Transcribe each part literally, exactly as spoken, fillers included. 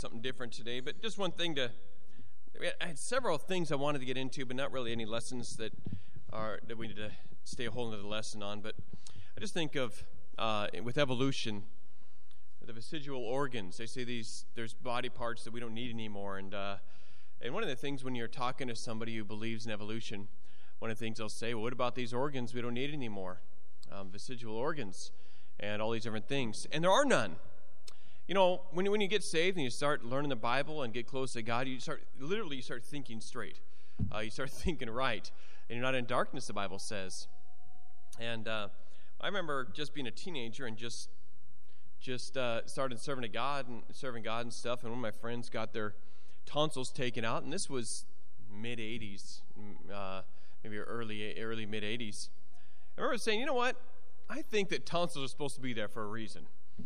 something different today, but just one thing to, I had several things I wanted to get into, but not really any lessons that are, that we need to stay a whole another lesson on, but I just think of, uh, with evolution, the vestigial organs. They say these, there's body parts that we don't need anymore, and uh, and one of the things when you're talking to somebody who believes in evolution, one of the things they'll say, well, what about these organs we don't need anymore? Um, vestigial organs and all these different things. And there are none. You know, when, when you get saved and you start learning the Bible and get close to God, you start, literally you start thinking straight. Uh, you start thinking right. And you're not in darkness, the Bible says. And uh, I remember just being a teenager and just just uh, started serving to God and serving God and stuff. And one of my friends got their tonsils taken out, and this was mid eighties, uh, maybe early early mid eighties. I remember saying, you know what? I think that tonsils are supposed to be there for a reason.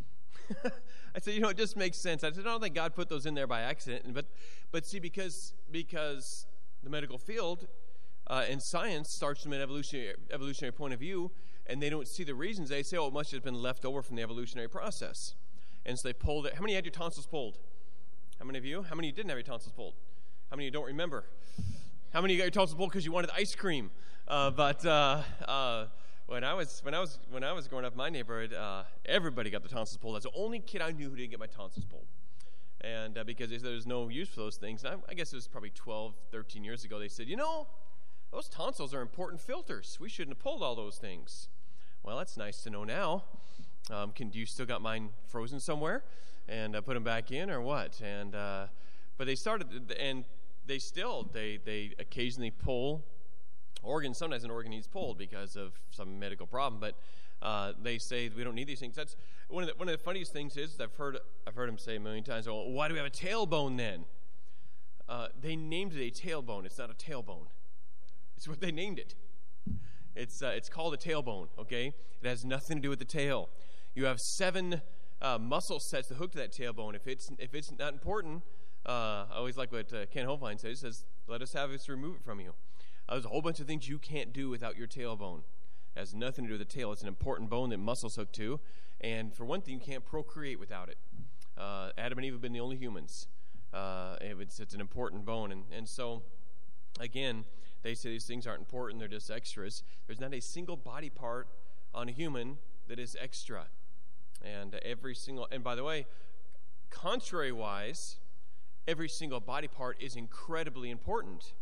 I said, you know, it just makes sense. I said, I don't think God put those in there by accident. But, but see, because because the medical field uh, and science starts from an evolutionary evolutionary point of view, and they don't see the reasons, they say, oh, it must have been left over from the evolutionary process. And so they pulled it. How many had your tonsils pulled? How many of you? How many of you didn't have your tonsils pulled? How many of you don't remember? How many of you got your tonsils pulled because you wanted ice cream? Uh, but uh, uh, when I was when I was when I was growing up in my neighborhood, uh, everybody got the tonsils pulled. I was the only kid I knew who didn't get my tonsils pulled, and uh, because there was no use for those things. And I, I guess it was probably twelve, thirteen years ago. They said, you know, those tonsils are important filters. We shouldn't have pulled all those things. Well, that's nice to know now. Um, can do you still got mine frozen somewhere, and uh, put them back in, or what? And uh, but they started, and they still they they occasionally pull organs. Sometimes an organ needs pulled because of some medical problem, but uh, they say we don't need these things. That's one of the one of the funniest things is I've heard I've heard them say a million times. Well, why do we have a tailbone then? Uh, they named it a tailbone. It's not a tailbone. It's what they named it. It's uh, it's called a tailbone, okay? It has nothing to do with the tail. You have seven uh, muscle sets that hook to that tailbone. If it's if it's not important, uh, I always like what uh, Ken Holbein says. He says, let us have us remove it from you. Uh, there's a whole bunch of things you can't do without your tailbone. It has nothing to do with the tail. It's an important bone that muscles hook to. And for one thing, you can't procreate without it. Uh, Adam and Eve have been the only humans. Uh, it's, it's an important bone. And, and so, again, they say these things aren't important, they're just extras. There's not a single body part on a human that is extra. And every single, and by the way, contrary-wise, every single body part is incredibly important.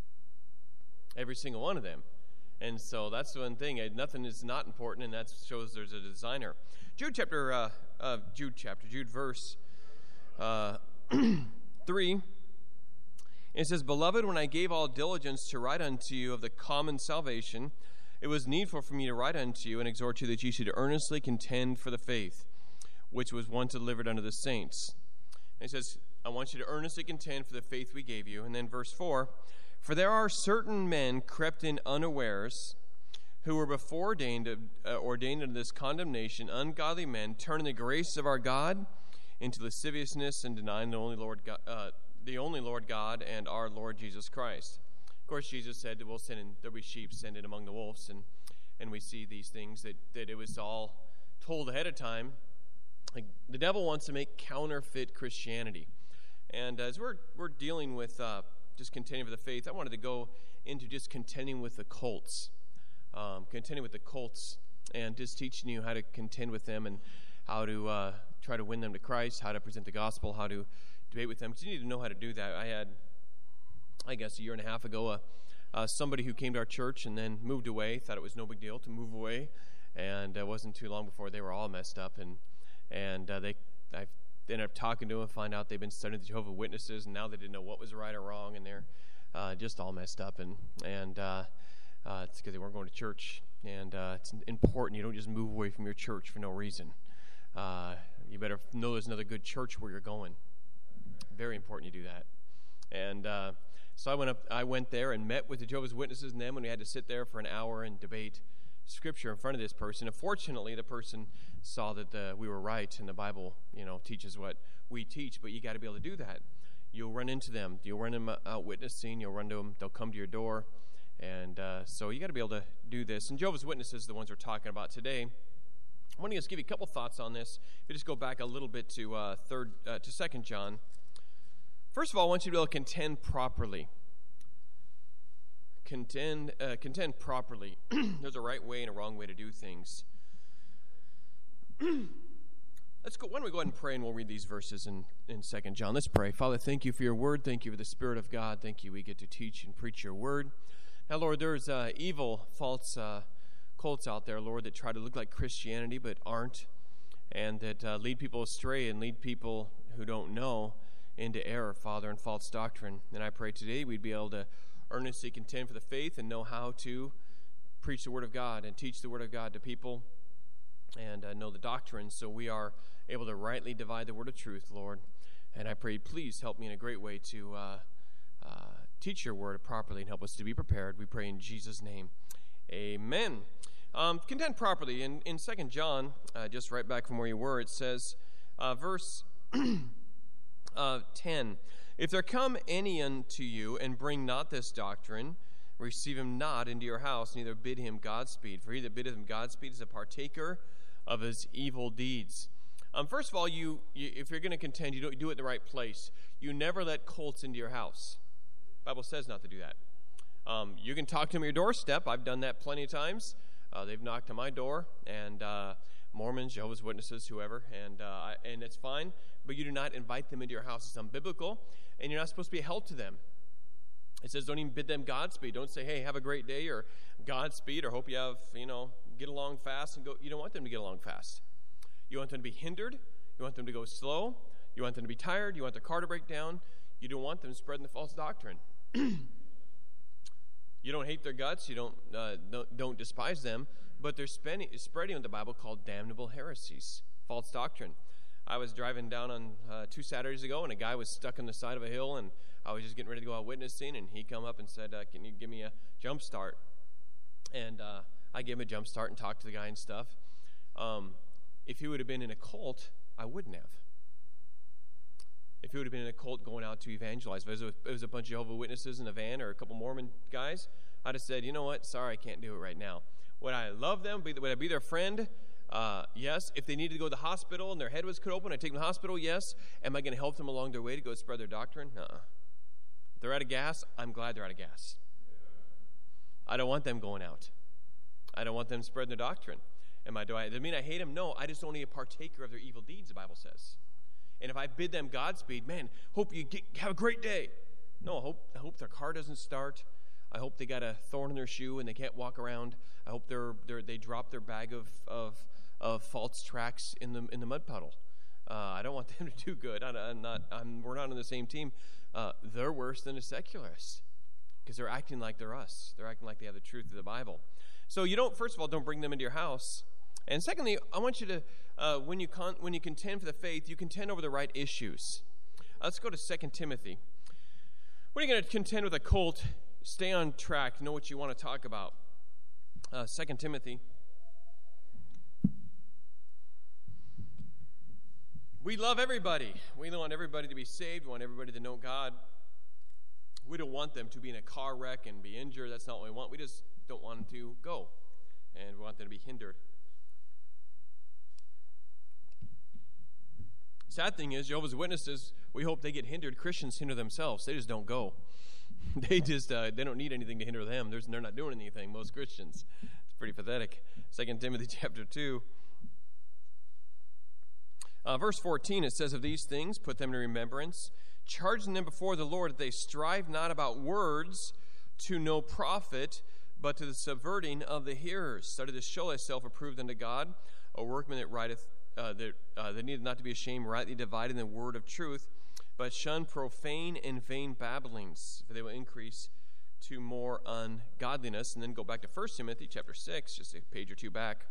Every single one of them. And so that's one thing. Nothing is not important, and that shows there's a designer. Jude chapter, uh, uh, Jude chapter, Jude verse uh, three. It says, Beloved, when I gave all diligence to write unto you of the common salvation, it was needful for me to write unto you and exhort you that ye should earnestly contend for the faith, which was once delivered unto the saints. And it says, I want you to earnestly contend for the faith we gave you. And then verse four, For there are certain men crept in unawares, who were before ordained, uh, ordained unto this condemnation, ungodly men, turning the grace of our God into lasciviousness and denying the only Lord God, uh, the only Lord God and our Lord Jesus Christ. Of course, Jesus said, we'll send in, there'll be sheep sent in among the wolves, and, and we see these things, that, that it was all told ahead of time. Like, the devil wants to make counterfeit Christianity. And as we're we're dealing with uh, just contending for the faith, I wanted to go into just contending with the cults. Um, contending with the cults, and just teaching you how to contend with them, and how to uh, try to win them to Christ, how to present the gospel, how to debate with them, because you need to know how to do that. I had, I guess, a year and a half ago, uh, uh, somebody who came to our church and then moved away, thought it was no big deal to move away, and it wasn't too long before they were all messed up, and and uh, they, I ended up talking to them, find out they've been studying the Jehovah's Witnesses, and now they didn't know what was right or wrong, and they're uh, just all messed up, and and uh, uh, it's because they weren't going to church, and uh, it's important you don't just move away from your church for no reason. Uh, you better know there's another good church where you're going. Very important you do that. And uh, so I went up. I went there and met with the Jehovah's Witnesses and them, and we had to sit there for an hour and debate Scripture in front of this person. And fortunately, the person saw that the, we were right, and the Bible, you know, teaches what we teach. But you got to be able to do that. You'll run into them. You'll run them out witnessing. You'll run to them. They'll come to your door, and uh, so you got to be able to do this. And Jehovah's Witnesses, the ones we're talking about today. I want to just give you a couple thoughts on this. If you just go back a little bit to uh, third uh, to Second John. First of all, I want you to be able to contend properly. Contend, uh, contend properly. There's a right way and a wrong way to do things. Let's go. Why don't we go ahead and pray, and we'll read these verses in, in Second John. Let's pray. Father, thank you for your word. Thank you for the Spirit of God. Thank you we get to teach and preach your word. Now, Lord, there's uh, evil, false uh, cults out there, Lord, that try to look like Christianity but aren't, and that uh, lead people astray and lead people who don't know into error, Father, and false doctrine. And I pray today we'd be able to earnestly contend for the faith and know how to preach the Word of God and teach the Word of God to people and uh, know the doctrine so we are able to rightly divide the word of truth, Lord. And I pray, please help me in a great way to uh, uh, teach your word properly and help us to be prepared. We pray in Jesus' name. Amen. Um, contend properly. In, in Second John, uh, just right back from where you were, it says, uh, verse uh, ten, if there come any unto you and bring not this doctrine, receive him not into your house, neither bid him Godspeed. For he that biddeth him Godspeed is a partaker of his evil deeds. Um, first of all, you, you if you're going to contend, you don't do it in the right place. You never let cults into your house. The Bible says not to do that. Um, you can talk to them at your doorstep. I've done that plenty of times. Uh, they've knocked on my door, and uh, Mormons, Jehovah's Witnesses, whoever, and uh, and it's fine. But you do not invite them into your house. It's unbiblical, and you're not supposed to be a help to them. It says don't even bid them Godspeed. Don't say, hey, have a great day, or Godspeed, or hope you have, you know, get along fast and go. You don't want them to get along fast. You want them to be hindered. You want them to go slow. You want them to be tired. You want their car to break down. You don't want them spreading the false doctrine. You don't hate their guts. You don't, uh, don't, don't despise them, but they're spending, spreading what the Bible called damnable heresies, false doctrine. I was driving down on uh, two Saturdays ago, and a guy was stuck on the side of a hill, and I was just getting ready to go out witnessing, and he come up and said, uh, can you give me a jump start? And uh, I gave him a jump start and talked to the guy and stuff. Um, if he would have been in a cult, I wouldn't have. If he would have been in a cult going out to evangelize, if it was a, it was a bunch of Jehovah's Witnesses in a van or a couple Mormon guys, I'd have said, you know what, sorry, I can't do it right now. Would I love them? Would I be their friend? Uh, yes. If they needed to go to the hospital and their head was cut open, I'd take them to the hospital, yes. Am I going to help them along their way to go spread their doctrine? Uh-uh. If they're out of gas, I'm glad they're out of gas. I don't want them going out. I don't want them spreading their doctrine. Am I, do I, does it mean I hate them? No, I just don't need a partaker of their evil deeds, the Bible says. And if I bid them Godspeed, man, hope you get, have a great day. No, I hope, I hope their car doesn't start. I hope they got a thorn in their shoe and they can't walk around. I hope they're, they're they drop their bag of, of of false tracts in the in the mud puddle. Uh, I don't want them to do good. I, I'm not. I'm, we're not on the same team. Uh, they're worse than a secularist because they're acting like they're us. They're acting like they have the truth of the Bible. So you don't. First of all, don't bring them into your house. And secondly, I want you to, uh, when you con- when you contend for the faith, you contend over the right issues. Uh, let's go to Second Timothy. When you're going to contend with a cult, stay on track. Know what you want to talk about. Uh, Second Timothy. We love everybody. We want everybody to be saved. We want everybody to know God. We don't want them to be in a car wreck and be injured. That's not what we want. We just don't want them to go. And we want them to be hindered. Sad thing is, Jehovah's Witnesses, we hope they get hindered. Christians hinder themselves. They just don't go. They just, uh, they don't need anything to hinder them. There's, they're not doing anything, most Christians. It's pretty pathetic. Second Timothy chapter two. Uh, verse fourteen, it says, of these things, put them in remembrance, charging them before the Lord that they strive not about words to no profit, but to the subverting of the hearers. Study to show thyself approved unto God, a workman that writeth, uh, that, uh, that needeth not to be ashamed, rightly dividing the word of truth, but shun profane and vain babblings, for they will increase to more ungodliness. And then go back to First Timothy chapter six, just a page or two back.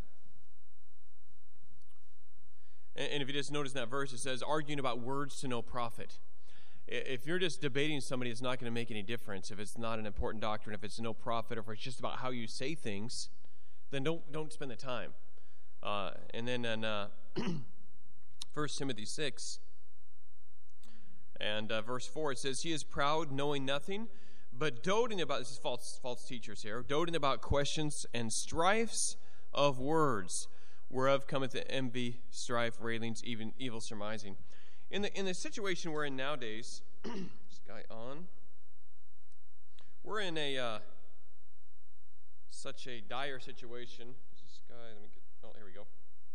And, and if you just notice in that verse, it says, arguing about words to no profit. If you're just debating somebody, it's not going to make any difference. If it's not an important doctrine, if it's no profit, or if it's just about how you say things, then don't don't spend the time. Uh, and then in uh, First Timothy six, and uh, verse four, it says, he is proud, knowing nothing, but doting about, this is false, false teachers here, doting about questions and strifes of words, whereof cometh the envy, strife, railings, even evil surmising. In the in the situation we're in nowadays, this guy on. We're in a uh, such a dire situation. Is this guy? Let me get. Oh, here we go.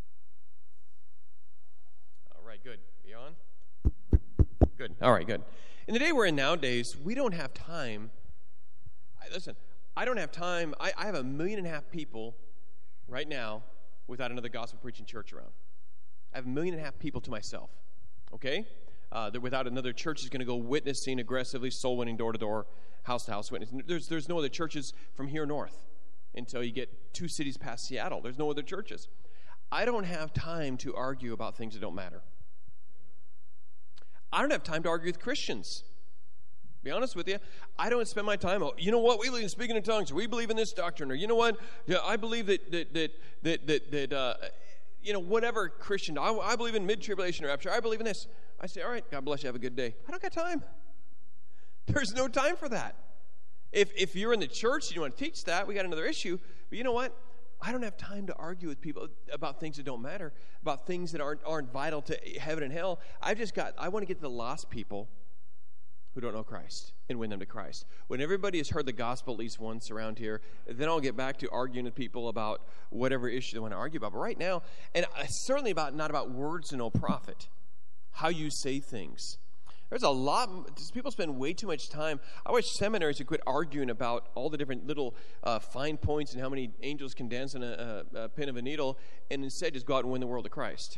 All right, good. Are you on? Good. All right, good. In the day we're in nowadays, we don't have time. I, listen, I don't have time. I, I have a million and a half people right now without another gospel preaching church around. I have a million and a half people to myself. Okay? Uh, that without another church is going to go witnessing aggressively, soul winning, door to door, house to house witnessing. There's there's no other churches from here north until you get two cities past Seattle. There's no other churches. I don't have time to argue about things that don't matter. I don't have time to argue with Christians. Be honest with you, I don't spend my time. Oh, you know what? We believe in speaking in tongues. Or we believe in this doctrine. Or you know what? Yeah, I believe that that that that that, that uh, you know whatever Christian. I, I believe in mid tribulation rapture. I believe in this. I say, all right, God bless you. Have a good day. I don't got time. There's no time for that. If if you're in the church and you want to teach that, we got another issue. But you know what? I don't have time to argue with people about things that don't matter, about things that aren't aren't vital to heaven and hell. I've just got. I want to get to the lost people who don't know Christ and win them to Christ. When everybody has heard the gospel at least once around here, then I'll get back to arguing with people about whatever issue they want to argue about. But right now, and certainly about not about words to no profit, how you say things. There's a lot, people spend way too much time. I wish seminaries would quit arguing about all the different little uh, fine points and how many angels can dance on a, a, a pin of a needle, and instead just go out and win the world to Christ.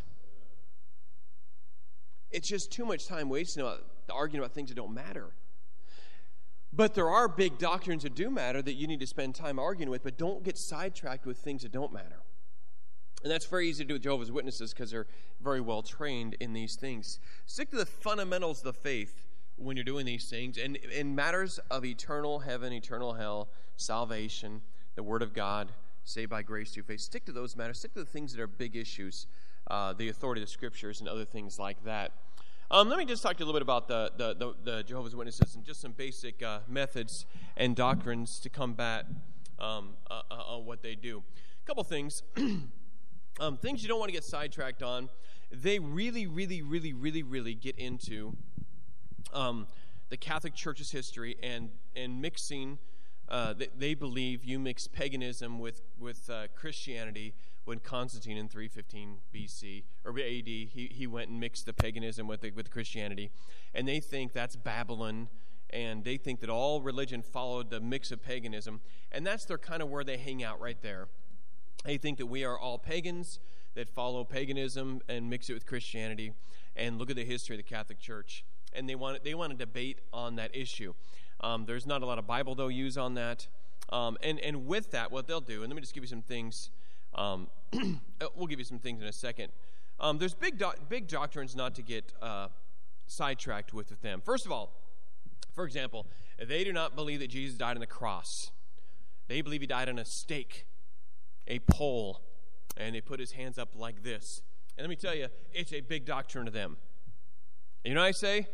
It's just too much time wasting about arguing about things that don't matter. But there are big doctrines that do matter that you need to spend time arguing with, but don't get sidetracked with things that don't matter. And that's very easy to do with Jehovah's Witnesses because they're very well trained in these things. Stick to the fundamentals of the faith when you're doing these things. And in matters of eternal heaven, eternal hell, salvation, the Word of God, saved by grace through faith, stick to those matters. Stick to the things that are big issues, uh, the authority of the Scriptures and other things like that. Um, let me just talk to you a little bit about the, the, the, the Jehovah's Witnesses and just some basic uh, methods and doctrines to combat um, uh, uh, what they do. A couple things. Um, things you don't want to get sidetracked on. They really, really, really, really, really get into um, the Catholic Church's history and and mixing. Uh, they, they believe you mix paganism with with uh, Christianity. When Constantine in three fifteen B C or A D, he he went and mixed the paganism with the, with Christianity, and they think that's Babylon. And they think that all religion followed the mix of paganism, and that's their kind of where they hang out right there. They think that we are all pagans that follow paganism and mix it with Christianity, and look at the history of the Catholic Church. And they want they want to debate on that issue. Um, there's not a lot of Bible they'll use on that. Um, and and with that, what they'll do, and let me just give you some things. Um, we'll give you some things in a second. Um, there's big do- big doctrines not to get uh, sidetracked with, with them. First of all, for example, they do not believe that Jesus died on the cross. They believe he died on a stake, a pole, and they put his hands up like this. And let me tell you, it's a big doctrine to them. You know what I say?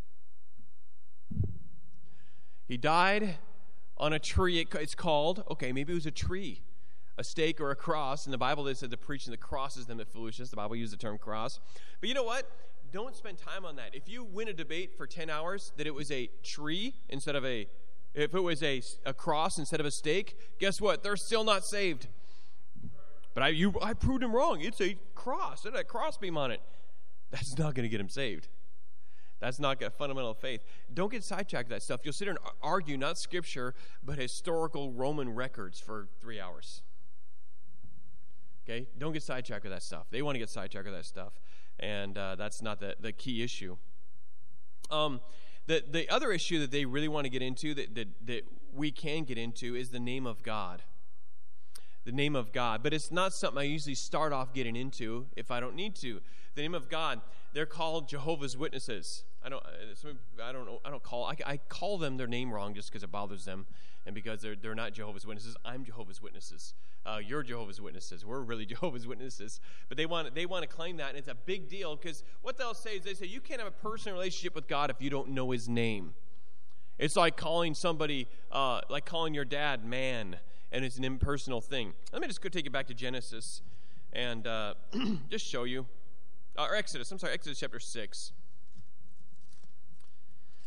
He died on a tree. It's called, okay, maybe it was a tree, a stake or a cross. In the Bible, they said the preaching the cross is them that foolishness. The Bible used the term cross. But you know what? Don't spend time on that. If you win a debate for ten hours that it was a tree instead of a, if it was a, a cross instead of a stake, guess what? They're still not saved. But I you, I proved him wrong. It's a cross. It had a crossbeam on it. That's not going to get him saved. That's not a fundamental faith. Don't get sidetracked with that stuff. You'll sit there and argue not Scripture, but historical Roman records for three hours. Okay? Don't get sidetracked with that stuff. They want to get sidetracked with that stuff. And uh, that's not the, the key issue. Um, the, the other issue that they really want to get into, that, that, that we can get into, is the name of God. The name of God. But it's not something I usually start off getting into if I don't need to. The name of God, they're called Jehovah's Witnesses. I don't I don't know I don't call I, I call them their name wrong just because it bothers them and because they're they're not Jehovah's Witnesses. I'm Jehovah's Witnesses. Uh, you're Jehovah's Witnesses. We're really Jehovah's Witnesses. But they want they want to claim that, and it's a big deal because what they'll say is they say you can't have a personal relationship with God if you don't know his name. It's like calling somebody uh, like calling your dad man. And it's an impersonal thing. Let me just go take you back to Genesis and uh, just show you. Uh, or Exodus. I'm sorry, Exodus chapter six.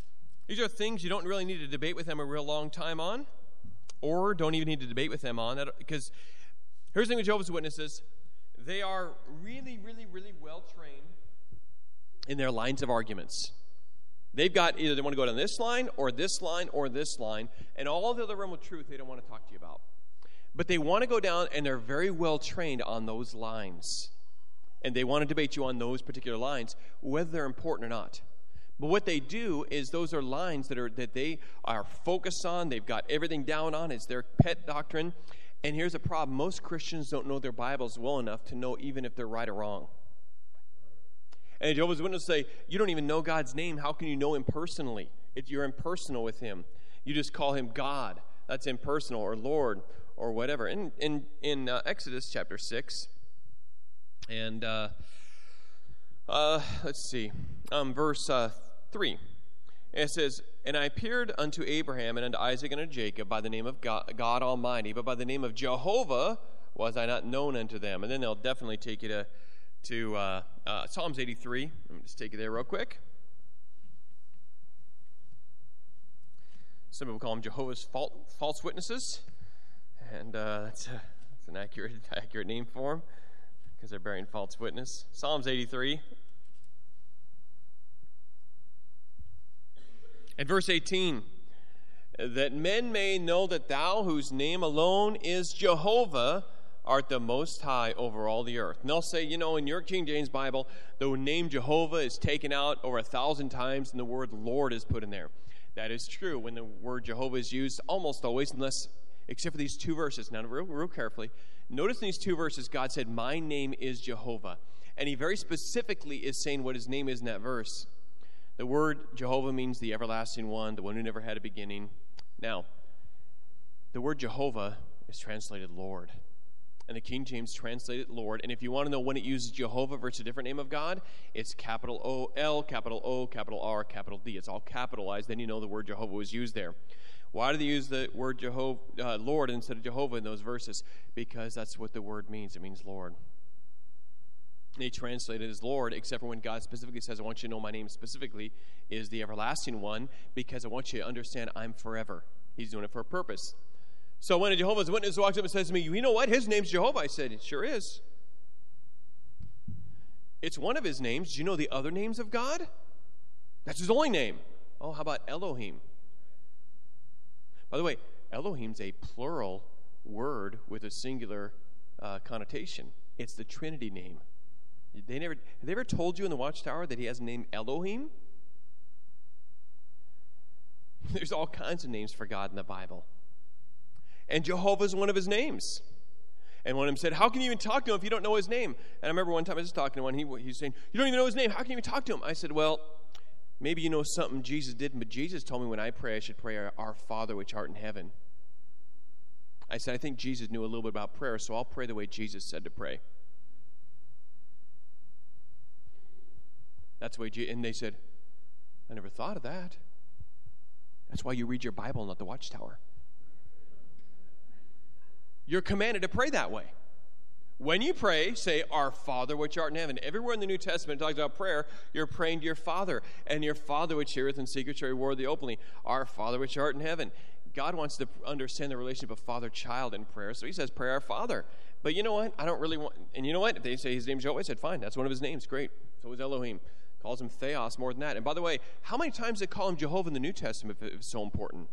These are things you don't really need to debate with them a real long time on, or don't even need to debate with them on. Because here's the thing with Jehovah's Witnesses. They are really, really, really well trained in their lines of arguments. They've got either they want to go down this line or this line or this line, and all the other realm of truth they don't want to talk to you about. But they want to go down, and they're very well trained on those lines. And they want to debate you on those particular lines, whether they're important or not. But what they do is those are lines that are that they are focused on. They've got everything down on. It's their pet doctrine. And here's the problem. Most Christians don't know their Bibles well enough to know even if they're right or wrong. And Jehovah's Witnesses say, you don't even know God's name. How can you know him personally? If you're impersonal with him, you just call him God. That's impersonal, or Lord, or whatever. In in, in uh, Exodus chapter six, and uh, uh, let's see, um, verse uh, three. It says, and I appeared unto Abraham and unto Isaac and unto Jacob by the name of God, God Almighty, but by the name of Jehovah was I not known unto them. And then they'll definitely take you to to uh, uh, Psalms eighty-three. Let me just take you there real quick. Some people call them Jehovah's false witnesses, and uh, that's, a, that's an accurate accurate name for them because they're bearing false witness. Psalms eighty-three. At verse eighteen, that men may know that thou, whose name alone is Jehovah, art the most high over all the earth. And they'll say, you know, in your King James Bible, the name Jehovah is taken out over a thousand times and the word Lord is put in there. That is true when the word Jehovah is used, almost always, unless, except for these two verses. Now, real, real carefully, notice in these two verses, God said, my name is Jehovah. And he very specifically is saying what his name is in that verse. The word Jehovah means the everlasting one, the one who never had a beginning. Now, the word Jehovah is translated Lord. And the King James translated Lord. And if you want to know when it uses Jehovah versus a different name of God, it's capital O L, capital O, capital R, capital D. It's all capitalized. Then you know the word Jehovah was used there. Why do they use the word Jehovah, uh, Lord instead of Jehovah in those verses? Because that's what the word means. It means Lord. They translate it as Lord, except for when God specifically says, I want you to know my name specifically is the everlasting one, because I want you to understand I'm forever. He's doing it for a purpose. So when a Jehovah's Witness walks up and says to me, you know what? His name's Jehovah. I said, it sure is. It's one of his names. Do you know the other names of God? That's his only name. Oh, how about Elohim? By the way, Elohim's a plural word with a singular uh, connotation. It's the Trinity name. They never, have they ever told you in the Watchtower that he has a name Elohim? There's all kinds of names for God in the Bible. And Jehovah is one of his names. And one of them said, how can you even talk to him if you don't know his name? And I remember one time I was talking to one, he, he was saying, you don't even know his name. How can you even talk to him? I said, well, maybe you know something Jesus did, but Jesus told me when I pray, I should pray our, our Father which art in heaven. I said, I think Jesus knew a little bit about prayer, so I'll pray the way Jesus said to pray. That's the way, Je- and they said, I never thought of that. That's why you read your Bible, not the Watchtower. You're commanded to pray that way. When you pray, say, our Father which art in heaven. Everywhere in the New Testament it talks about prayer, you're praying to your Father. And your Father which heareth in secret shall reward thee openly. Our Father which art in heaven. God wants to understand the relationship of father-child in prayer. So he says, pray our Father. But you know what? I don't really want... And you know what? If they say his name's Jehovah, I said, fine, that's one of his names. Great. So is Elohim. Calls him Theos more than that. And by the way, how many times they call him Jehovah in the New Testament if it's so important?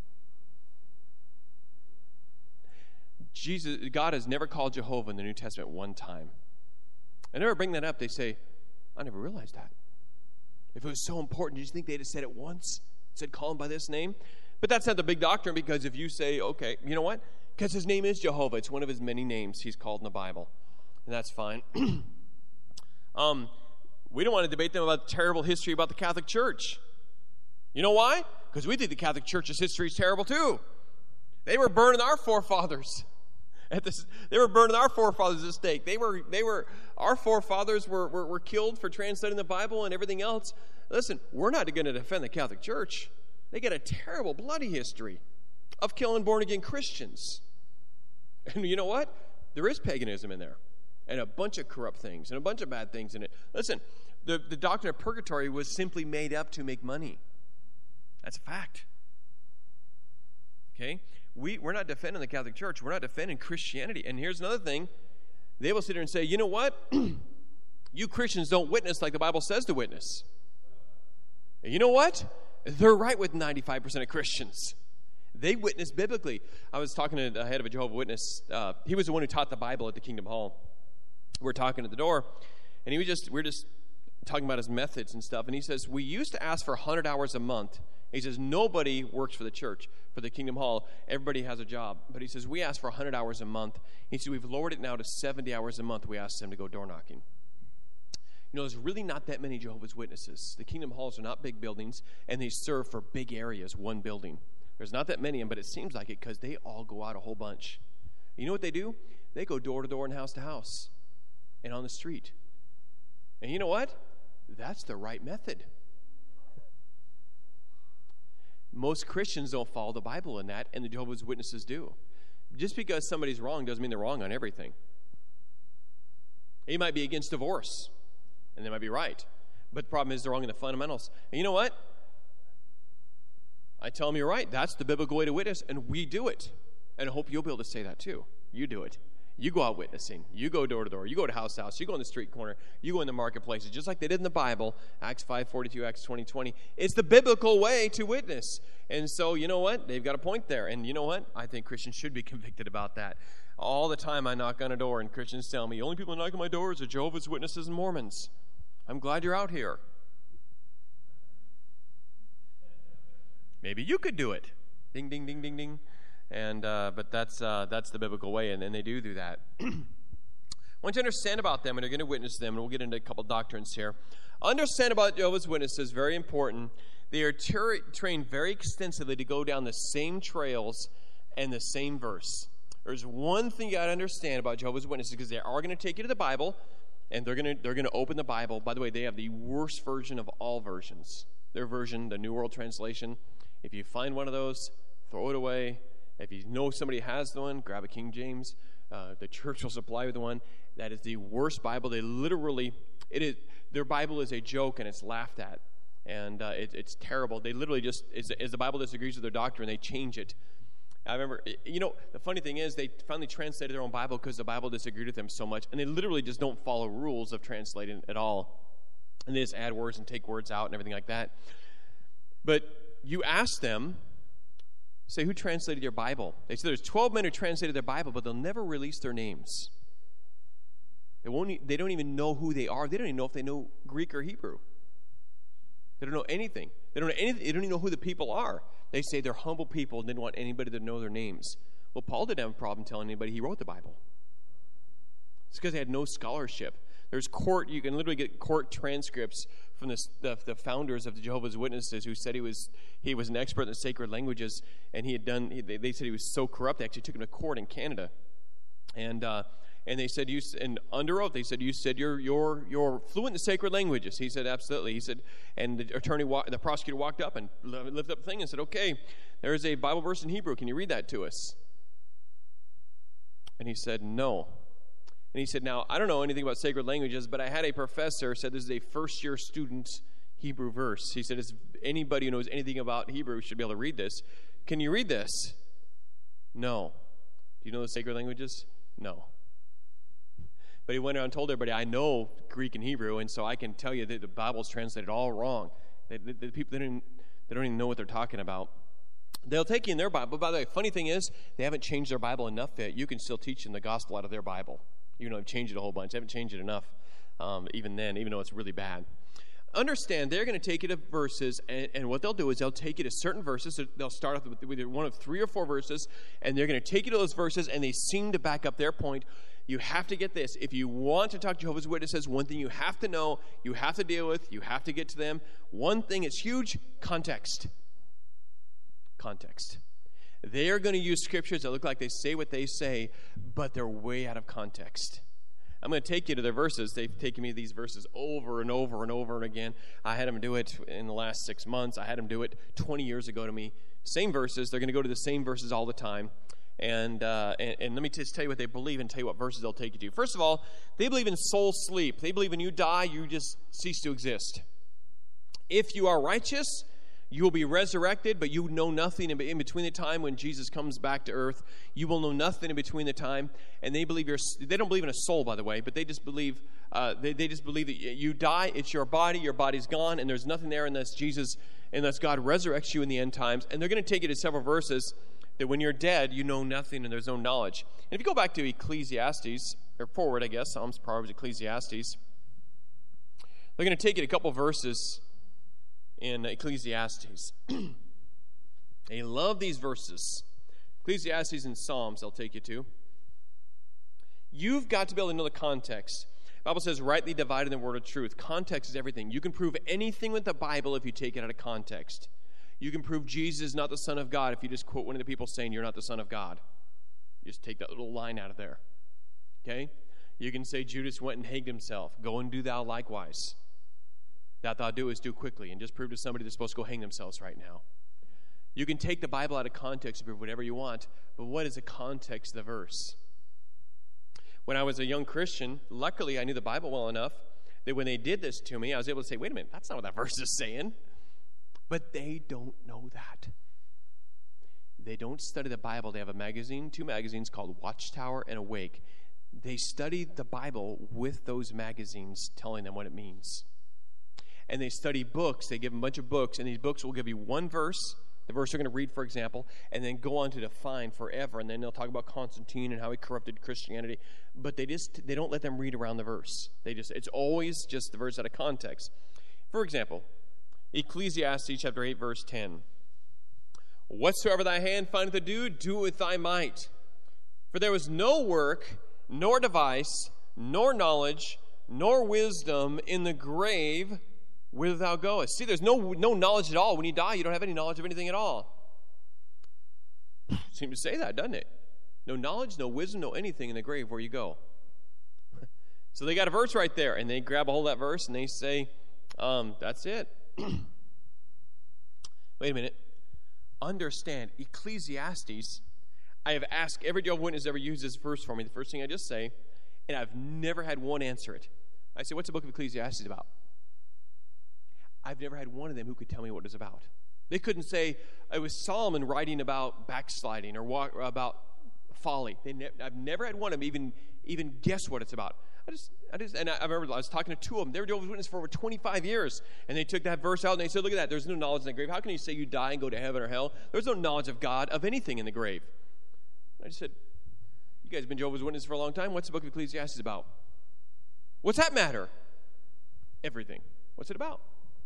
Jesus, God has never called Jehovah in the New Testament one time. I never bring that up. They say, I never realized that. If it was so important, do you think they'd have said it once? Said, call him by this name? But that's not the big doctrine, because if you say, okay, you know what? Because his name is Jehovah. It's one of his many names he's called in the Bible. And that's fine. um, we don't want to debate them about the terrible history about the Catholic Church. You know why? Because we think the Catholic Church's history is terrible too. They were burning our forefathers. At this, they were burning our forefathers at the stake. They were, they were, our forefathers were, were, were killed for translating the Bible and everything else. Listen, we're not going to defend the Catholic Church. They got a terrible, bloody history of killing born-again Christians. And you know what? There is paganism in there, and a bunch of corrupt things, and a bunch of bad things in it. Listen, the, the doctrine of purgatory was simply made up to make money. That's a fact. Okay? We, we're not defending the Catholic Church. We're not defending Christianity. And here's another thing. They will sit there and say, you know what? You Christians don't witness like the Bible says to witness. And you know what? They're right with ninety-five percent of Christians. They witness biblically. I was talking to the head of a Jehovah's Witness. Uh, he was the one who taught the Bible at the Kingdom Hall. We're talking at the door, and he was just, we're just talking about his methods and stuff. And he says, we used to ask for one hundred hours a month. He says, nobody works for the church, for the Kingdom Hall. Everybody has a job. But he says, we ask for one hundred hours a month. He said, we've lowered it now to seventy hours a month. We asked them to go door knocking. You know, there's really not that many Jehovah's Witnesses. The Kingdom Halls are not big buildings, and they serve for big areas, one building. There's not that many of them, but it seems like it because they all go out a whole bunch. You know what they do? They go door to door and house to house and on the street. And you know what? That's the right method. Most Christians don't follow the Bible in that, and the Jehovah's Witnesses do. Just because somebody's wrong doesn't mean they're wrong on everything. He might be against divorce, and they might be right. But the problem is they're wrong in the fundamentals. And you know what? I tell them you're right. That's the biblical way to witness, and we do it. And I hope you'll be able to say that too. You do it. You go out witnessing. You go door to door. You go to house to house. You go in the street corner. You go in the marketplaces, just like they did in the Bible, Acts five forty-two, Acts twenty twenty. It's the biblical way to witness. And so, you know what? They've got a point there. And you know what? I think Christians should be convicted about that. All the time I knock on a door, and Christians tell me, the only people knocking on my doors are Jehovah's Witnesses and Mormons. I'm glad you're out here. Maybe you could do it. Ding, ding, ding, ding, ding. And uh, but that's uh, that's the biblical way, and, and they do do that. I want you to understand about them, and they're going to witness them, and we'll get into a couple doctrines here. Understand about Jehovah's Witnesses, very important. They are ter- trained very extensively to go down the same trails and the same verse. There's one thing you got to understand about Jehovah's Witnesses, because they are going to take you to the Bible, and they're going to they're going to open the Bible. By the way, they have the worst version of all versions. Their version, the New World Translation. If you find one of those, throw it away. If you know somebody has the one, grab a King James. Uh, the church will supply you with the one. That is the worst Bible. They literally, it is their Bible is a joke, and it's laughed at. And uh, it, it's terrible. They literally just, as, as the Bible disagrees with their doctrine, they change it. I remember, you know, the funny thing is they finally translated their own Bible because the Bible disagreed with them so much. And they literally just don't follow rules of translating at all. And they just add words and take words out and everything like that. But you ask them, say, who translated your Bible? They say there's twelve men who translated their Bible, but they'll never release their names. They won't. They don't even know who they are. They don't even know if they know Greek or Hebrew. They don't know anything. They don't know anything. They don't even know who the people are. They say they're humble people and didn't want anybody to know their names. Well, Paul didn't have a problem telling anybody he wrote the Bible. It's because they had no scholarship. There's court, you can literally get court transcripts from the, the, the founders of the Jehovah's Witnesses who said he was he was an expert in the sacred languages, and he had done, he, they, they said he was so corrupt, they actually took him to court in Canada. And uh, and they said, you, and under oath, they said, you said you're, you're, you're fluent in the sacred languages. He said, absolutely. He said, and the attorney, the prosecutor walked up and lifted up the thing and said, okay, there's a Bible verse in Hebrew. Can you read that to us? And he said, no. And he said, now, I don't know anything about sacred languages, but I had a professor said this is a first-year student's Hebrew verse. He said, if anybody who knows anything about Hebrew should be able to read this. Can you read this? No. Do you know the sacred languages? No. But he went around and told everybody, I know Greek and Hebrew, and so I can tell you that the Bible's translated all wrong. The, the, the people, they don't, they don't even know what they're talking about. They'll take you in their Bible. By the way, funny thing is, they haven't changed their Bible enough yet. You can still teach them the gospel out of their Bible. You know, they've changed it a whole bunch. They haven't changed it enough, um, even then, even though it's really bad. Understand, they're going to take you to verses, and, and what they'll do is they'll take you to certain verses. So they'll start off with either one of three or four verses, and they're going to take you to those verses, and they seem to back up their point. You have to get this. If you want to talk to Jehovah's Witnesses, one thing you have to know, you have to deal with, you have to get to them. One thing is huge, context. Context. They are going to use scriptures that look like they say what they say, but they're way out of context. I'm going to take you to their verses. They've taken me to these verses over and over and over and again. I had them do it in the last six months. I had them do it twenty years ago to me. Same verses. They're going to go to the same verses all the time. And, uh, and, and let me just tell you what they believe and tell you what verses they'll take you to. First of all, they believe in soul sleep. They believe when you die, you just cease to exist. If you are righteous, You will be resurrected, but you know nothing in between the time when Jesus comes back to earth. You will know nothing in between the time. And they believe you're, they don't believe in a soul, by the way, but they just believe uh, they, they just believe that you die, it's your body, your body's gone, and there's nothing there unless Jesus, unless God resurrects you in the end times. And they're going to take you to several verses that when you're dead, you know nothing and there's no knowledge. And if you go back to Ecclesiastes, or forward, I guess, Psalms, Proverbs, Ecclesiastes, they're going to take you to a couple verses in Ecclesiastes. I love these verses. Ecclesiastes and Psalms, they'll take you to. You've got to be able to know the context. The Bible says, rightly dividing the word of truth. Context is everything. You can prove anything with the Bible if you take it out of context. You can prove Jesus is not the Son of God if you just quote one of the people saying you're not the Son of God. You just take that little line out of there. Okay? You can say Judas went and hanged himself. Go and do thou likewise. That thou doest, do quickly, and just prove to somebody they're supposed to go hang themselves right now. You can take the Bible out of context and prove whatever you want, but what is the context of the verse? When I was a young Christian, luckily I knew the Bible well enough that when they did this to me, I was able to say, wait a minute, that's not what that verse is saying. But they don't know that. They don't study the Bible. They have a magazine, two magazines called Watchtower and Awake. They study the Bible with those magazines telling them what it means. And they study books. They give them a bunch of books, and these books will give you one verse, the verse they're going to read, for example, and then go on to define forever. And then they'll talk about Constantine and how he corrupted Christianity. But they just they don't let them read around the verse. They just it's always just the verse out of context. For example, Ecclesiastes chapter eight, verse ten. Whatsoever thy hand findeth to do, do it with thy might. For there was no work, nor device, nor knowledge, nor wisdom in the grave whither thou goest. See, there's no, no knowledge at all. When you die, you don't have any knowledge of anything at all. Seems to say that, doesn't it? No knowledge, no wisdom, no anything in the grave where you go. So they got a verse right there, and they grab a hold of that verse, and they say, um, that's it. Wait a minute. Understand, Ecclesiastes, I have asked every Jehovah's Witness ever used this verse for me, the first thing I just say, and I've never had one answer it. I say, what's the book of Ecclesiastes about? I've never had one of them who could tell me what it's about. They couldn't say it was Solomon writing about backsliding or, walk, or about folly. They ne- I've never had one of them even even guess what it's about. I just, I just, and I, I remember I was talking to two of them. They were Jehovah's Witnesses for over twenty-five years, and they took that verse out and they said, "Look at that. There's no knowledge in the grave. How can you say you die and go to heaven or hell? There's no knowledge of God of anything in the grave." And I just said, "You guys have been Jehovah's Witnesses for a long time. What's the book of Ecclesiastes about? What's that matter? Everything. What's it about?"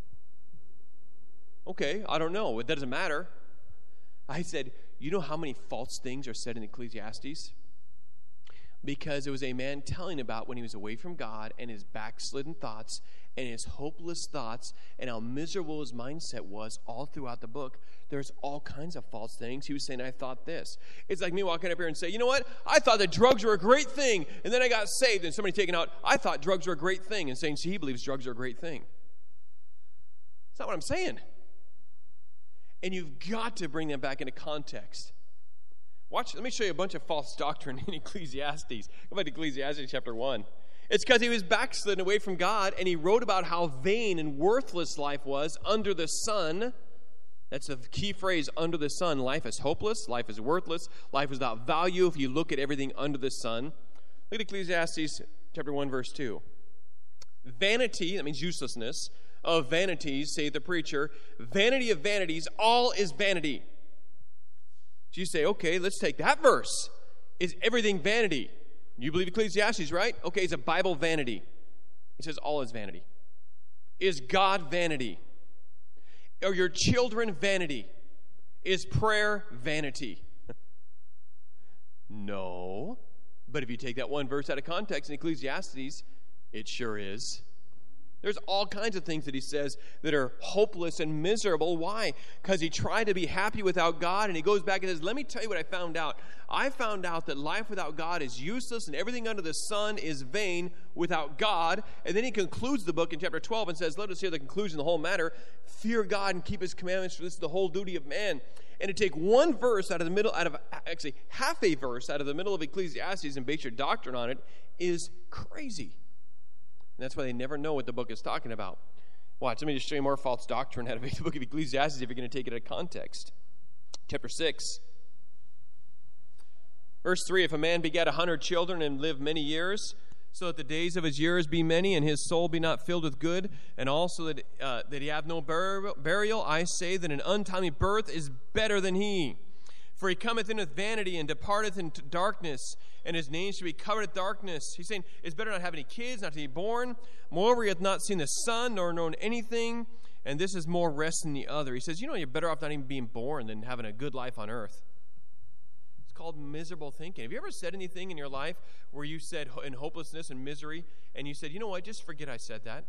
Okay, I don't know. It doesn't matter. I said, you know how many false things are said in Ecclesiastes? Because it was a man telling about when he was away from God and his backslidden thoughts and his hopeless thoughts and how miserable his mindset was all throughout the book. There's all kinds of false things. He was saying, I thought this. It's like me walking up here and say, you know what? I thought that drugs were a great thing. And then I got saved and somebody taking out, I thought drugs were a great thing. And saying, see, he believes drugs are a great thing. That's not what I'm saying. And you've got to bring them back into context. Watch, let me show you a bunch of false doctrine in Ecclesiastes. Go back to Ecclesiastes chapter one. It's because he was backslidden away from God, and he wrote about how vain and worthless life was under the sun. That's the key phrase, under the sun. Life is hopeless. Life is worthless. Life is without value if you look at everything under the sun. Look at Ecclesiastes chapter one, verse two. Vanity, that means uselessness, of vanities, saith the preacher, vanity of vanities, all is vanity. So you say, okay, let's take that verse. Is everything vanity? You believe Ecclesiastes, right? Okay, it's a Bible vanity. It says all is vanity. Is God vanity? Are your children vanity? Is prayer vanity? No. But if you take that one verse out of context in Ecclesiastes, it sure is. There's all kinds of things that he says that are hopeless and miserable. Why? Because he tried to be happy without God, and he goes back and says, let me tell you what I found out. I found out that life without God is useless, and everything under the sun is vain without God. And then he concludes the book in chapter twelve and says, let us hear the conclusion of the whole matter. Fear God and keep his commandments, for this is the whole duty of man. And to take one verse out of the middle, out of actually half a verse out of the middle of Ecclesiastes and base your doctrine on it is crazy. And that's why they never know what the book is talking about. Watch, let me just show you more false doctrine out of the book of Ecclesiastes if you're going to take it out of context. Chapter six. Verse three, if a man begat a hundred children and live many years, so that the days of his years be many, and his soul be not filled with good, and also that, uh, that he have no bur- burial, I say that an untimely birth is better than he. For he cometh in with vanity, and departeth into darkness, and his name shall be covered with darkness. He's saying, it's better not to have any kids, not to be born. Moreover, he hath not seen the sun, nor known anything, and this is more rest than the other. He says, you know, you're better off not even being born than having a good life on earth. Called miserable thinking. Have you ever said anything in your life where you said in hopelessness and misery, and you said, you know what, just forget I said that?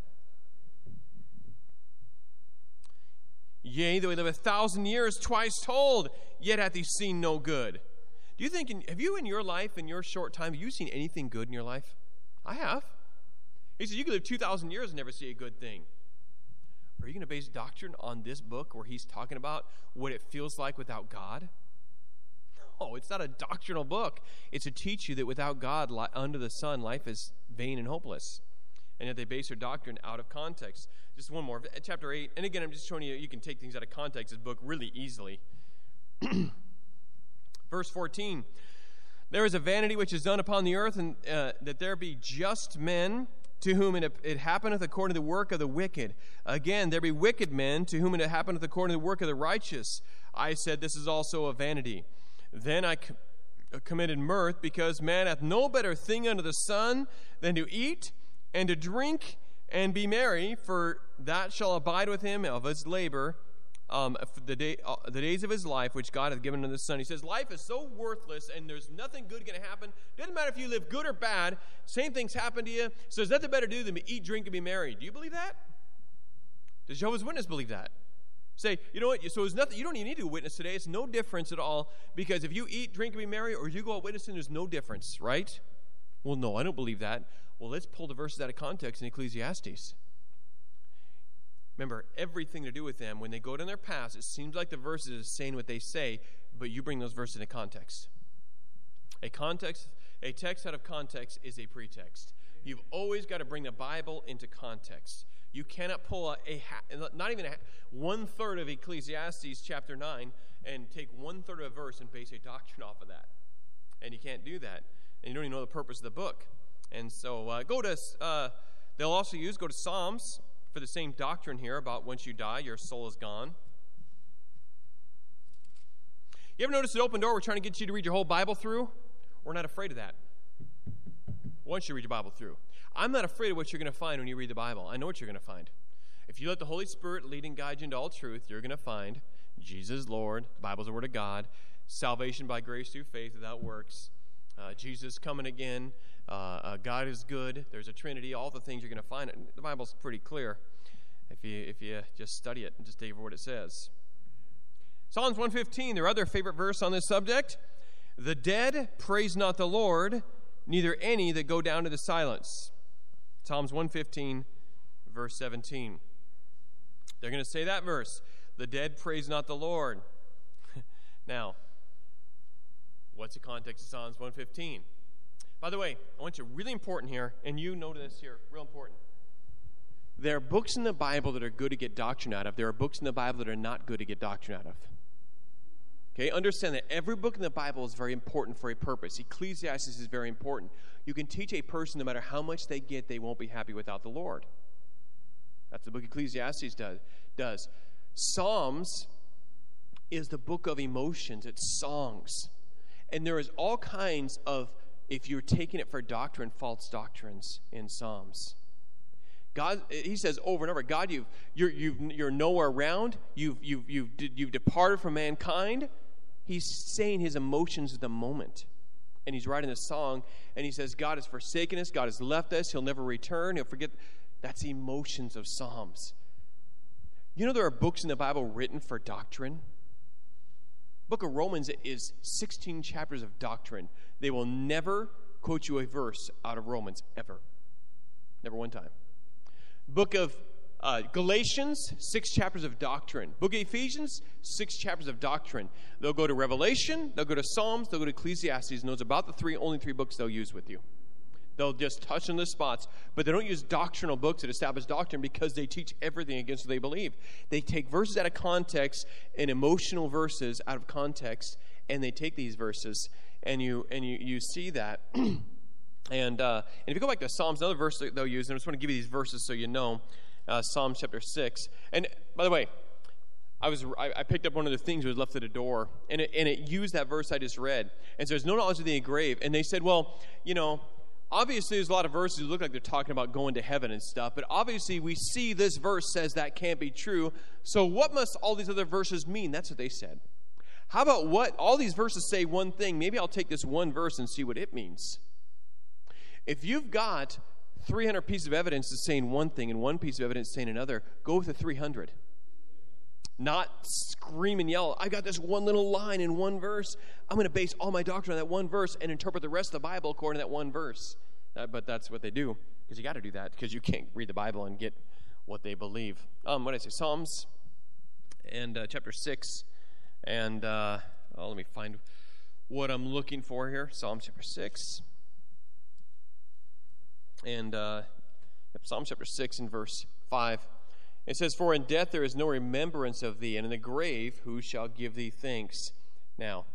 Yea, though he live a thousand years, twice told, yet hath he seen no good. Do you think, in, have you in your life, in your short time, have you seen anything good in your life? I have. He said, you could live two thousand years and never see a good thing. Are you going to base doctrine on this book where he's talking about what it feels like without God? No, it's not a doctrinal book. It's to teach you that without God, li- under the sun, life is vain and hopeless. And yet they base their doctrine out of context. Just one more. Chapter eight. And again, I'm just showing you, you can take things out of context, this book, really easily. Verse fourteen. There is a vanity which is done upon the earth, and uh, that there be just men to whom it, it happeneth according to the work of the wicked. Again, there be wicked men to whom it happeneth according to the work of the righteous. I said, this is also a vanity. Then I com- committed mirth, because man hath no better thing under the sun than to eat and to drink and be merry, for that shall abide with him of his labor, um, the day, uh, the days of his life, which God hath given unto the Son. He says, life is so worthless, and there's nothing good going to happen. Doesn't matter if you live good or bad. Same things happen to you. So there's nothing better to do than to eat, drink, and be merry. Do you believe that? Does Jehovah's Witness believe that? Say, you know what, so there's nothing, you don't even need to witness today. It's no difference at all, because if you eat, drink, and be merry, or you go out witnessing, there's no difference, right? Well, no, I don't believe that. Well, let's pull the verses out of context in Ecclesiastes. Remember, everything to do with them, when they go down their past, it seems like the verses are saying what they say, but you bring those verses into context. A context, a text out of context is a pretext. You've always got to bring the Bible into context. You cannot pull a, a not even a, one third of Ecclesiastes chapter nine and take one third of a verse and base a doctrine off of that. And you can't do that. And you don't even know the purpose of the book. And so uh, go to, uh, they'll also use, go to Psalms for the same doctrine here about once you die, your soul is gone. You ever notice an open door? We're trying to get you to read your whole Bible through. We're not afraid of that. Once you read your Bible through. I'm not afraid of what you're going to find when you read the Bible. I know what you're going to find. If you let the Holy Spirit lead and guide you into all truth, you're going to find Jesus Lord, the Bible's the Word of God, salvation by grace through faith without works, uh, Jesus coming again, uh, uh, God is good, there's a Trinity, all the things you're going to find. The Bible's pretty clear if you if you just study it and just take it for what it says. Psalms one fifteen, their other favorite verse on this subject. The dead praise not the Lord, neither any that go down to the silence. Psalms one fifteen, verse seventeen. They're going to say that verse. The dead praise not the Lord. Now, what's the context of Psalms one fifteen? By the way, I want you really important here, and you know this here, real important. There are books in the Bible that are good to get doctrine out of. There are books in the Bible that are not good to get doctrine out of. Okay, understand that every book in the Bible is very important for a purpose. Ecclesiastes is very important. You can teach a person, no matter how much they get, they won't be happy without the Lord. That's the book Ecclesiastes does. does. Psalms is the book of emotions. It's songs. And there is all kinds of, if you're taking it for doctrine, false doctrines in Psalms. God, he says over and over, God, you've, you're, you've, you're nowhere around. You've, you've, you've, you've departed from mankind. He's saying his emotions at the moment. And he's writing a song, and he says, God has forsaken us. God has left us. He'll never return. He'll forget. That's the emotions of Psalms. You know there are books in the Bible written for doctrine? Book of Romans is sixteen chapters of doctrine. They will never quote you a verse out of Romans, ever. Never one time. Book of uh, Galatians, six chapters of doctrine. Book of Ephesians, six chapters of doctrine. They'll go to Revelation, they'll go to Psalms, they'll go to Ecclesiastes, and those are about the three, only three books they'll use with you. They'll just touch on the spots, but they don't use doctrinal books that establish doctrine because they teach everything against what they believe. They take verses out of context and emotional verses out of context, and they take these verses, and you and you, you see that. and uh, and if you go back to Psalms, another verse that they'll use, and I just want to give you these verses so you know, uh, Psalm chapter six. And by the way, I was I, I picked up one of the things that was left at the door, and it, and it used that verse I just read. And so there's no knowledge of the grave. And they said, well, you know, obviously there's a lot of verses that look like they're talking about going to heaven and stuff, but obviously we see this verse says that can't be true. So what must all these other verses mean? That's what they said. How about what? All these verses say one thing. Maybe I'll take this one verse and see what it means. If you've got three hundred pieces of evidence that's saying one thing and one piece of evidence saying another, go with the three hundred. Not scream and yell, I got this one little line in one verse. I'm going to base all my doctrine on that one verse and interpret the rest of the Bible according to that one verse. Uh, but that's what they do, because you got to do that, because you can't read the Bible and get what they believe. Um, what did I say? Psalms and uh, chapter six. And uh, oh, let me find what I'm looking for here. Psalm chapter six. And uh, Psalm chapter six and verse five. It says, for in death there is no remembrance of thee, and in the grave who shall give thee thanks? Now,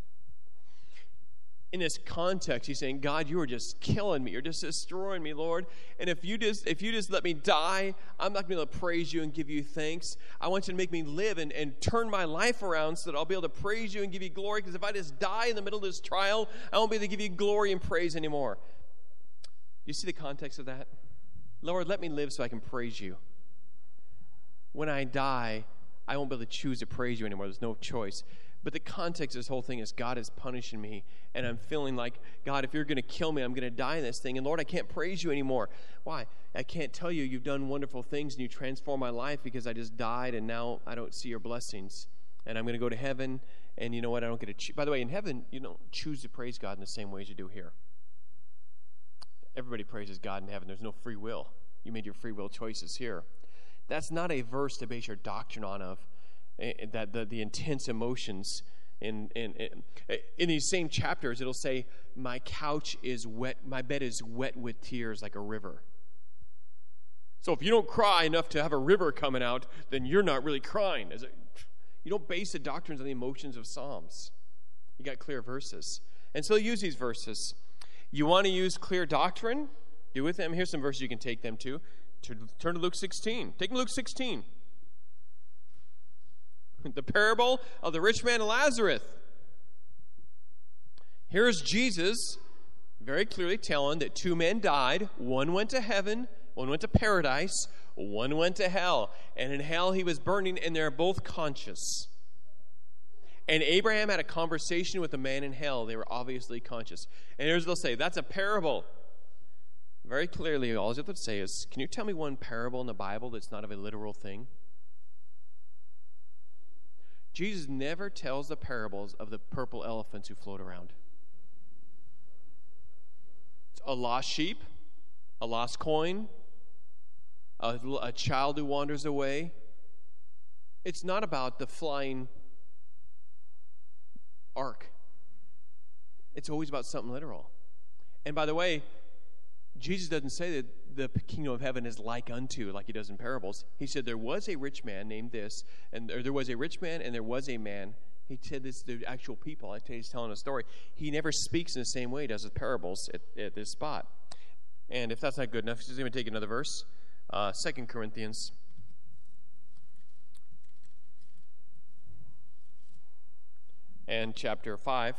in this context, he's saying, God, you are just killing me. You're just destroying me, Lord. And if you just if you just let me die, I'm not going to be able to praise you and give you thanks. I want you to make me live and, and turn my life around so that I'll be able to praise you and give you glory. Because if I just die in the middle of this trial, I won't be able to give you glory and praise anymore. Do you see the context of that? Lord, let me live so I can praise you. When I die, I won't be able to choose to praise you anymore. There's no choice. But the context of this whole thing is God is punishing me, and I'm feeling like, God, if you're going to kill me, I'm going to die in this thing. And Lord, I can't praise you anymore. Why? I can't tell you you've done wonderful things and you transformed my life because I just died and now I don't see your blessings. And I'm going to go to heaven, and you know what? I don't get to choose. By the way, in heaven, you don't choose to praise God in the same way as you do here. Everybody praises God in heaven. There's no free will. You made your free will choices here. That's not a verse to base your doctrine on of, that the, the intense emotions. In, in, in, in these same chapters, it'll say, my couch is wet, my bed is wet with tears like a river. So if you don't cry enough to have a river coming out, then you're not really crying. Is it? You don't base the doctrines on the emotions of Psalms. You got clear verses. And so use these verses. You want to use clear doctrine? Do with them. Here's some verses you can take them to. Turn to Luke sixteen. Take Luke sixteen. The parable of the rich man and Lazarus. Here's Jesus very clearly telling that two men died. One went to heaven, one went to paradise, one went to hell. And in hell he was burning, and they're both conscious. And Abraham had a conversation with a man in hell. They were obviously conscious. And here's what they'll say. That's a parable. Very clearly, all you have to say is, can you tell me one parable in the Bible that's not of a literal thing? Jesus never tells the parables of the purple elephants who float around. It's a lost sheep, a lost coin, a, a child who wanders away. It's not about the flying ark. It's always about something literal. And by the way, Jesus doesn't say that the kingdom of heaven is like unto, like he does in parables. He said there was a rich man named this, and there, there was a rich man and there was a man. He said this to actual people. I tell you, he's telling a story. He never speaks in the same way he does with parables at, at this spot. And if that's not good enough, he's going to take another verse. Uh, Second Corinthians. And chapter five.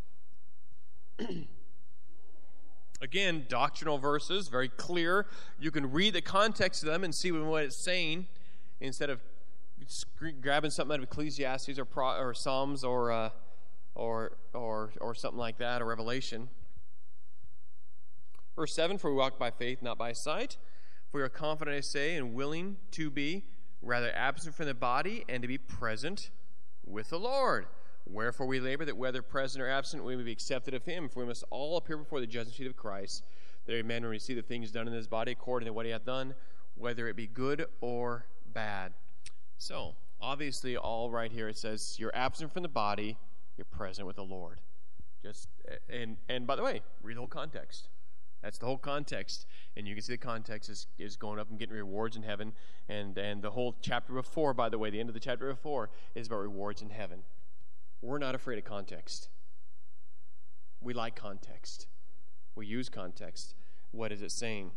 Again, doctrinal verses, very clear. You can read the context of them and see what it's saying instead of grabbing something out of Ecclesiastes or, Pro, or Psalms or, uh, or or or something like that, or Revelation. Verse seven, for we walk by faith, not by sight. For we are confident, I say, and willing to be rather absent from the body and to be present with the Lord. Wherefore we labor that whether present or absent we may be accepted of him. For we must all appear before the judgment seat of Christ, that every man may receive the things done in his body according to what he hath done, whether it be good or bad. So, obviously, all right here it says you're absent from the body, you're present with the Lord. Just and and by the way, read the whole context. That's the whole context. And you can see the context is, is going up and getting rewards in heaven. And, and the whole chapter before, by the way, the end of the chapter before, is about rewards in heaven. We're not afraid of context. We like context. We use context. What is it saying?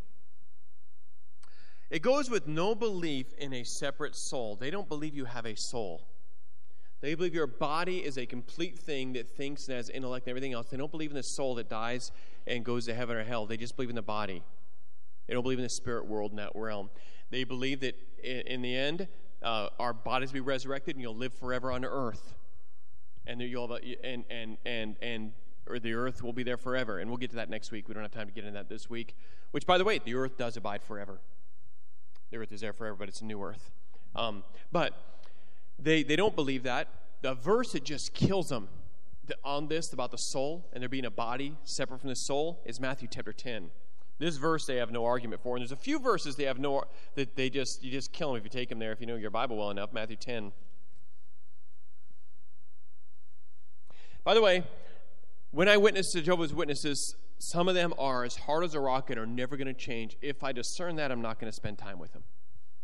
It goes with no belief in a separate soul. They don't believe you have a soul. They believe your body is a complete thing that thinks and has intellect and everything else. They don't believe in the soul that dies and goes to heaven or hell. They just believe in the body. They don't believe in the spirit world in that realm. They believe that in, in the end, uh, our bodies will be resurrected and you'll live forever on earth. And you'll have a, and and and and or the earth will be there forever. And we'll get to that next week. We don't have time to get into that this week. Which, by the way, the earth does abide forever. The earth is there forever, but it's a new earth. Um, but they they don't believe that. The verse that just kills them on this about the soul and there being a body separate from the soul is Matthew chapter ten. This verse they have no argument for, and there's a few verses they have no that they just you just kill them if you take them there if you know your Bible well enough. Matthew ten. By the way, when I witness to Jehovah's Witnesses, some of them are as hard as a rock and are never going to change. If I discern that, I'm not going to spend time with them.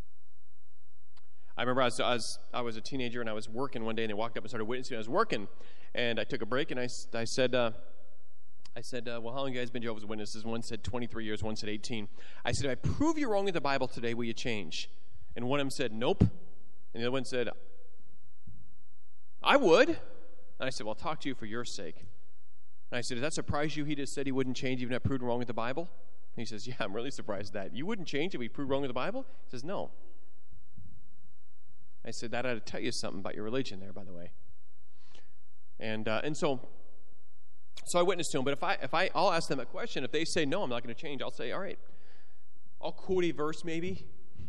I remember I was, I was I was a teenager and I was working one day and they walked up and started witnessing. I was working and I took a break and I, I said, uh, I said, uh, well, how long have you guys been Jehovah's Witnesses? One said twenty-three years, one said eighteen. I said, if I prove you wrong with the Bible today, will you change? And one of them said, nope. And the other one said, I would. And I said, well, I'll talk to you for your sake. And I said, does that surprise you? He just said he wouldn't change even if I proved wrong with the Bible? And he says, yeah, I'm really surprised at that. You wouldn't change if we proved wrong with the Bible? He says, no. I said, that ought to tell you something about your religion there, by the way. And uh, and so so I witnessed to him. But if I if I I'll ask them a question. If they say no, I'm not going to change. I'll say, all right, I'll quote a verse maybe.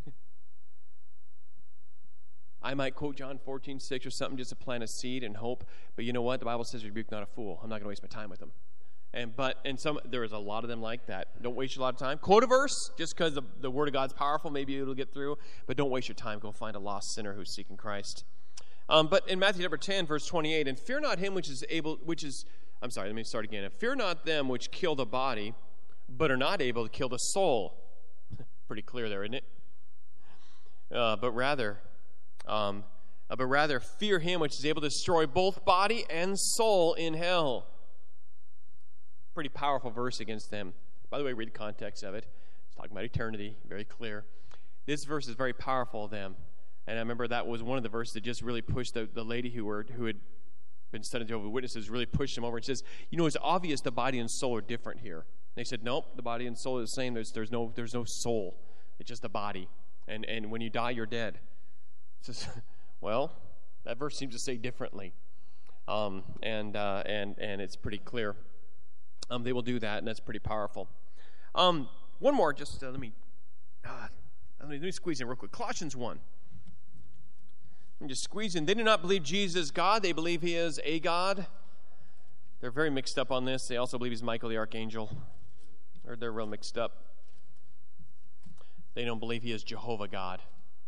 I might quote John fourteen six or something just to plant a seed and hope. But you know what? The Bible says, rebuke not a fool. I'm not going to waste my time with them. And but and some there is a lot of them like that. Don't waste a lot of time. Quote a verse just because the, the Word of God's powerful. Maybe it'll get through. But don't waste your time. Go find a lost sinner who's seeking Christ. Um, but in Matthew chapter ten, verse twenty-eight, and fear not him which is able, which is, I'm sorry, let me start again. And fear not them which kill the body, but are not able to kill the soul. Pretty clear there, isn't it? Uh, but rather, um, uh, but rather fear him which is able to destroy both body and soul in hell. Pretty powerful verse against them. By the way, read the context of it. It's talking about eternity, very clear. This verse is very powerful of them. And I remember that was one of the verses that just really pushed the, the lady who were who had been studying Jehovah's Witnesses, really pushed them over and says, you know, it's obvious the body and soul are different here. And they said, nope, the body and soul are the same. There's there's no there's no soul. It's just the body. And and when you die, you're dead. Says, well, that verse seems to say differently. Um, and uh, and and it's pretty clear. Um, they will do that, and that's pretty powerful. Um, one more, just uh, let me, uh, let me let me squeeze in real quick. Colossians one. Let me just squeeze in. They do not believe Jesus is God. They believe he is a God. They're very mixed up on this. They also believe he's Michael the Archangel. Or they're real mixed up. They don't believe he is Jehovah God.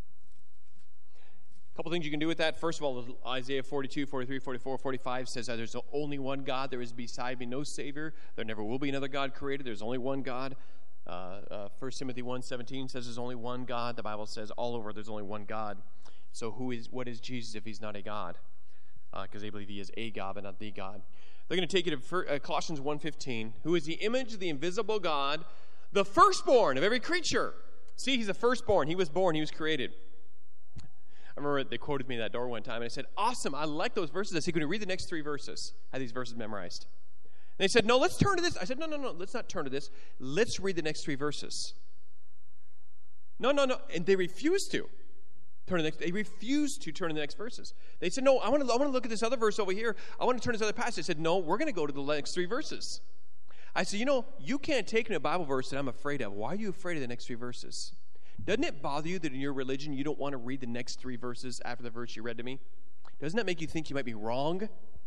A couple things you can do with that. First of all, Isaiah forty-two, forty-three, forty-four, forty-five says that there's only one God. There is beside me no Savior. There never will be another God created. There's only one God. Uh, uh, First Timothy one seventeen says there's only one God. The Bible says all over there's only one God. So who is what is Jesus if he's not a God? Because uh, they believe he is a God, but not the God. They're going to take it to uh, Colossians one fifteen. Who is the image of the invisible God, the firstborn of every creature. See, he's the firstborn. He was born. He was created. I remember they quoted me at that door one time, and I said, awesome, I like those verses. I said, can you read the next three verses? I had these verses memorized. And they said, no, let's turn to this. I said, no, no, no, let's not turn to this. Let's read the next three verses. No, no, no. And they refused to turn to the next. They refused to turn to the next verses. They said, no, I want to, I want to look at this other verse over here. I want to turn to this other passage. I said, no, we're going to go to the next three verses. I said, you know, you can't take me a Bible verse that I'm afraid of. Why are you afraid of the next three verses? Doesn't it bother you that in your religion you don't want to read the next three verses after the verse you read to me? Doesn't that make you think you might be wrong?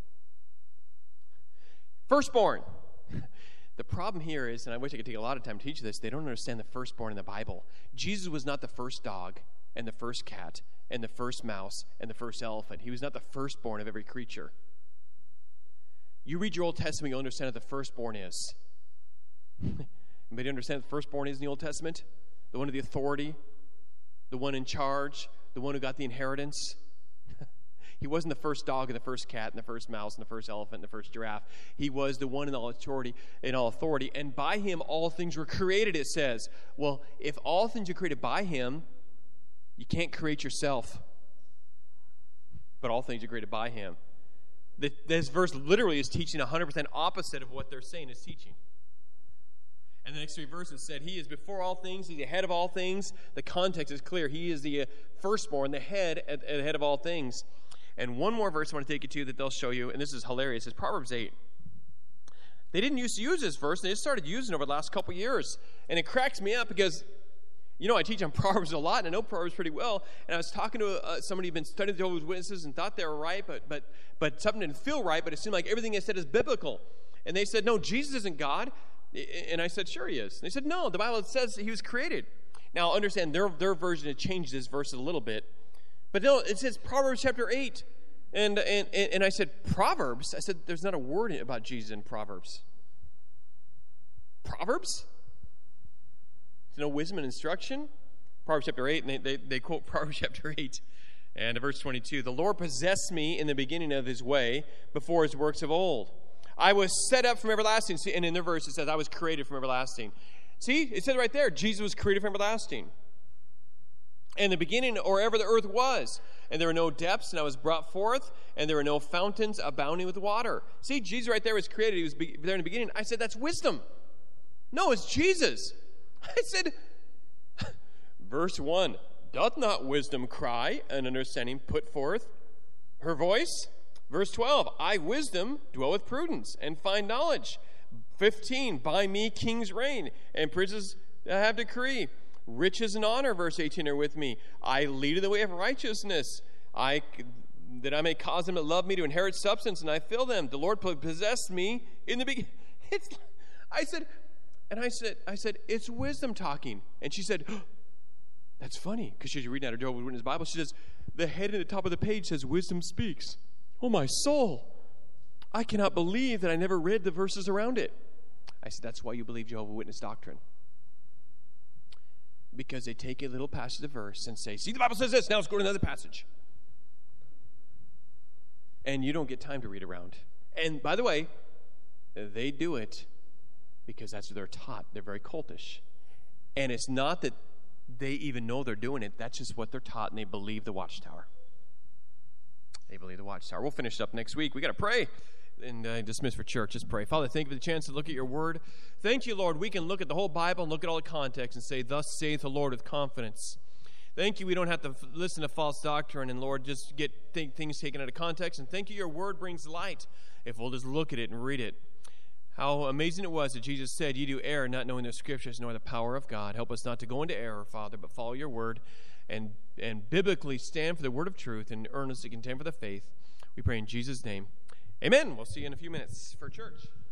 Firstborn. The problem here is, and I wish I could take a lot of time to teach this, they don't understand the firstborn in the Bible. Jesus was not the first dog and the first cat and the first mouse and the first elephant. He was not the firstborn of every creature. You read your Old Testament, you'll understand what the firstborn is. Anybody understand the firstborn is in the Old Testament? The one with the authority, the one in charge, the one who got the inheritance. He wasn't the first dog and the first cat and the first mouse and the first elephant and the first giraffe. He was the one in all authority, in all authority. And by him all things were created, it says. Well, if all things are created by him, you can't create yourself. But all things are created by him. This verse literally is teaching one hundred percent opposite of what they're saying is teaching. And the next three verses said, he is before all things, he's the head of all things. The context is clear. He is the firstborn, the head, at the head of all things. And one more verse I want to take you to that they'll show you, and this is hilarious. It's Proverbs eight. They didn't used to use this verse, and they just started using it over the last couple of years. And it cracks me up because, you know, I teach on Proverbs a lot, and I know Proverbs pretty well. And I was talking to uh, somebody who'd been studying the Jehovah's Witnesses and thought they were right, but but but something didn't feel right, but it seemed like everything they said is biblical. And they said, no, Jesus isn't God. And I said, sure he is. And they said, no, the Bible says he was created. Now, understand, their, their version had changed this verse a little bit. But no, it says Proverbs chapter eight. And, and, and I said, Proverbs? I said, there's not a word about Jesus in Proverbs. Proverbs? There's no wisdom and instruction? Proverbs chapter eight, and they, they, they quote Proverbs chapter eight. And verse twenty-two, the Lord possessed me in the beginning of his way before his works of old. I was set up from everlasting. See, and in their verse it says, I was created from everlasting. See, it says right there, Jesus was created from everlasting. In the beginning, or ever the earth was, and there were no depths, and I was brought forth, and there were no fountains abounding with water. See, Jesus right there was created. He was be- there in the beginning. I said, that's wisdom. No, it's Jesus. I said, verse one, doth not wisdom cry, and understanding put forth her voice? Verse twelve, I, wisdom, dwell with prudence, and find knowledge. fifteen, by me kings reign, and princes have decree. Riches and honor, verse eighteen, are with me. I lead in the way of righteousness. I, that I may cause them that love me to inherit substance, and I fill them. The Lord possessed me in the beginning. I said, and I said, I said, it's wisdom talking. And she said, oh, that's funny, because she's reading out her Jehovah's Witness Bible. She says, the head at the top of the page says, wisdom speaks. Oh, my soul. I cannot believe that I never read the verses around it. I said, that's why you believe Jehovah's Witness doctrine. Because they take a little passage of verse and say, see, the Bible says this, now let's go to another passage. And you don't get time to read around. And by the way, they do it because that's what they're taught. They're very cultish. And it's not that they even know they're doing it. That's just what they're taught, and they believe the Watchtower. They believe the Watchtower. We'll finish up next week. We got to pray and uh, dismiss for church. Just pray. Father, thank you for the chance to look at your word. Thank you, Lord. We can look at the whole Bible and look at all the context and say, thus saith the Lord with confidence. Thank you. We don't have to f- listen to false doctrine and, Lord, just get th- things taken out of context. And thank you, your word brings light if we'll just look at it and read it. How amazing it was that Jesus said, you do err not knowing the scriptures nor the power of God. Help us not to go into error, Father, but follow your word and, and biblically stand for the word of truth and earnestly contend for the faith. We pray in Jesus' name. Amen. We'll see you in a few minutes for church.